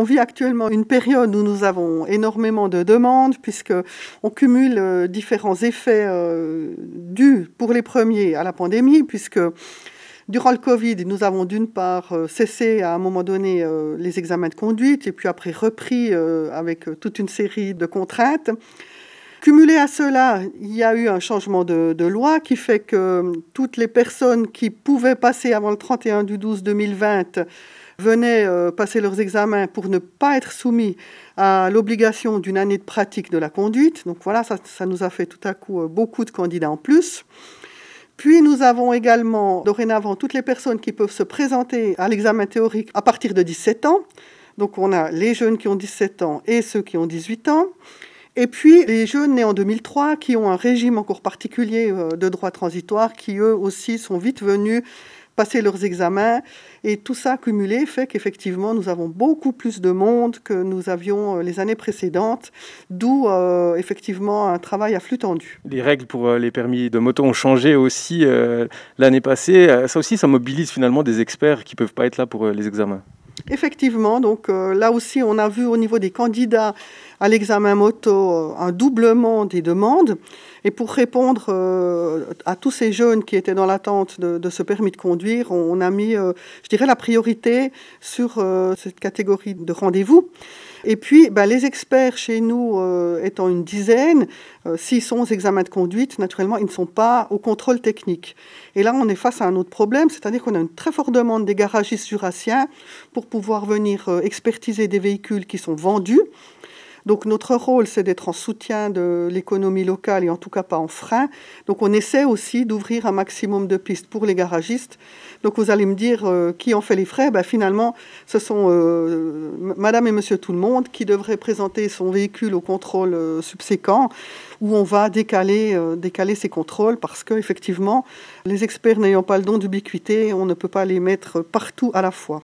vit actuellement une période où nous avons énormément de demandes puisqu'on cumule différents effets dus pour les premiers à la pandémie puisque durant le Covid, nous avons d'une part cessé à un moment donné les examens de conduite et puis après repris avec toute une série de contraintes. Cumulé à cela, il y a eu un changement de loi qui fait que toutes les personnes qui pouvaient passer avant le 31/12/2020 venaient passer leurs examens pour ne pas être soumis à l'obligation d'une année de pratique de la conduite. Donc voilà, ça nous a fait tout à coup beaucoup de candidats en plus. Puis nous avons également dorénavant toutes les personnes qui peuvent se présenter à l'examen théorique à partir de 17 ans. Donc on a les jeunes qui ont 17 ans et ceux qui ont 18 ans. Et puis les jeunes nés en 2003 qui ont un régime encore particulier de droit transitoire qui eux aussi sont vite venus passer leurs examens. Et tout ça cumulé fait qu'effectivement nous avons beaucoup plus de monde que nous avions les années précédentes, d'où effectivement un travail à flux tendu. Les règles pour les permis de moto ont changé aussi l'année passée. Ça aussi, ça mobilise finalement des experts qui ne peuvent pas être là pour les examens. Effectivement, donc là aussi, on a vu au niveau des candidats à l'examen moto un doublement des demandes. Et pour répondre à tous ces jeunes qui étaient dans l'attente de ce permis de conduire, on a mis, je dirais, la priorité sur cette catégorie de rendez-vous. Et puis, les experts chez nous étant une dizaine, s'ils sont aux examens de conduite, naturellement, ils ne sont pas au contrôle technique. Et là, on est face à un autre problème, c'est-à-dire qu'on a une très forte demande des garagistes jurassiens pour pouvoir venir expertiser des véhicules qui sont vendus. Donc notre rôle, c'est d'être en soutien de l'économie locale et en tout cas pas en frein. Donc on essaie aussi d'ouvrir un maximum de pistes pour les garagistes. Donc vous allez me dire qui en fait les frais. Finalement, ce sont madame et monsieur tout le monde qui devraient présenter son véhicule au contrôle subséquent où on va décaler ces contrôles parce qu'effectivement, les experts n'ayant pas le don d'ubiquité, on ne peut pas les mettre partout à la fois.